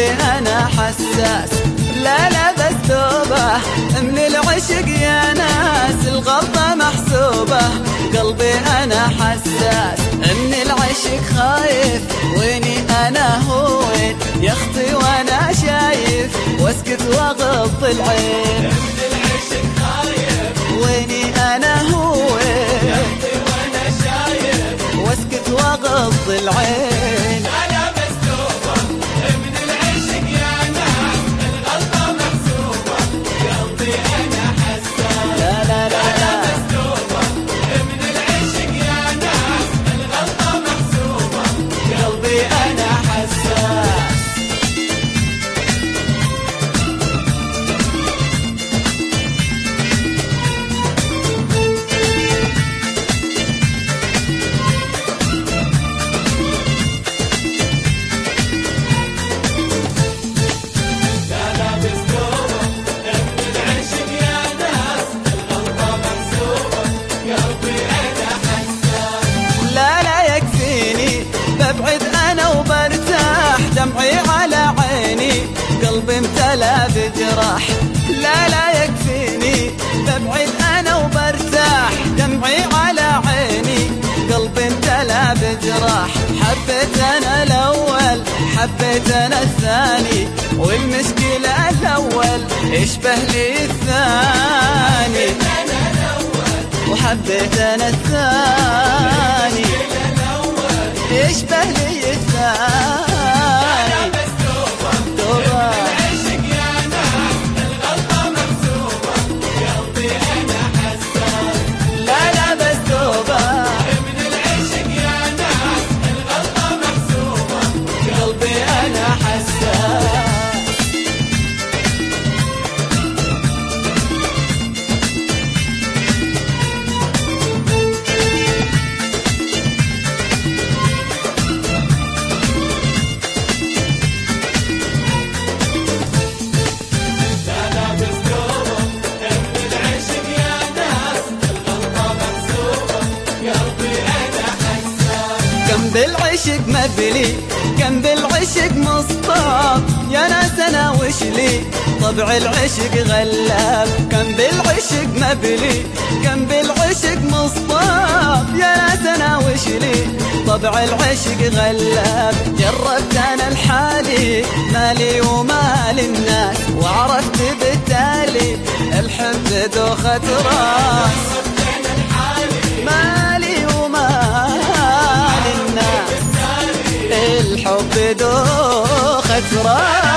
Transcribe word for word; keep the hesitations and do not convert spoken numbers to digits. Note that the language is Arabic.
قلبي أنا حساس، لا لا بس توبة من العشق يا ناس، الغلطة محسوبة. قلبي أنا حساس من العشق خايف، ويني أنا هو وين يا أختي وأنا شايف، واسكت واغض العين. من العشق خايف، ويني أنا هو وين يا أختي وأنا شايف، واسكت واغض العين. ببعد أنا وبرتاح، دمعي على عيني قلبي امتلى بجراح. لا لا يكفيني، ببعد أنا وبرتاح، دمعي على عيني قلبي امتلى بجراح. حبيت أنا الأول، حبيت أنا الثاني، والمشكلة الأول يشبه لي الثاني، وحبيت أنا الثاني يشبه لي الثاني. بس توبة توبة من العشق يا ناس، الغلطة محسوبة، قلبي أنا حساس. لا لا بس توبة من العشق يا ناس، الغلطة محسوبة، قلبي أنا حساس. كم بالعشق مبلي، كم بالعشق مصطاب، يا ناس انا وش لي طبع العشق غلاب. كم بالعشق مبلي، كم بالعشق مصطاب، يا ناس انا وش لي طبع العشق غلاب. جربت انا الحالي مالي ومال الناس، وعرفت بالتالي الحب دوخة راس. مالي ومال الحب دوخة راس.